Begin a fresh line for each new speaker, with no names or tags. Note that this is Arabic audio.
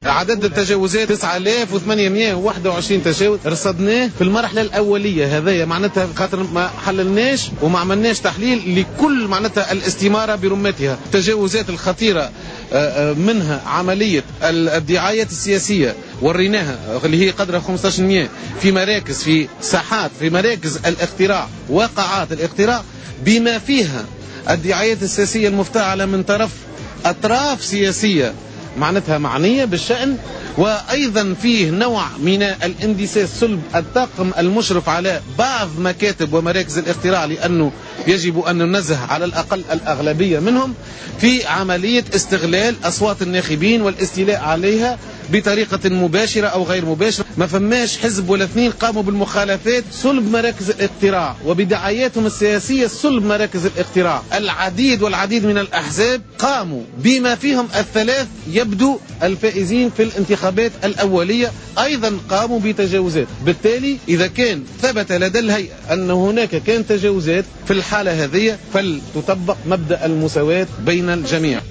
عدد التجاوزات 9821 تجاوز رصدناه في المرحله الاوليه. هذايا معناتها خاطر ما حللناش وما عملناش تحليل لكل معناتها الاستماره برمتها. التجاوزات الخطيره منها عمليه الدعايه السياسيه وريناها اللي هي قدرها 15% في مراكز، في ساحات، في مراكز الاقتراع، واقعات الاقتراع، بما فيها الدعايات السياسيه المفتعله من طرف اطراف سياسيه معناتها معنيه بالشأن، وايضا فيه نوع من الاندساس صلب الطاقم المشرف على بعض مكاتب ومراكز الاقتراع، لانه يجب ان ننزه على الاقل الاغلبيه منهم في عمليه استغلال اصوات الناخبين والاستيلاء عليها بطريقه مباشره او غير مباشره. ما فماش حزب ولا اثنين قاموا بالمخالفات صلب مراكز الاقتراع وبدعاياتهم السياسيه صلب مراكز الاقتراع. العديد والعديد من الاحزاب قاموا بما فيهم الثلاث يبدو الفائزين في الانتخابات الأولية أيضا قاموا بتجاوزات. بالتالي إذا كان ثبت لدى الهيئة أن هناك كان تجاوزات في الحالة هذه فلتطبق مبدأ المساواة بين الجميع.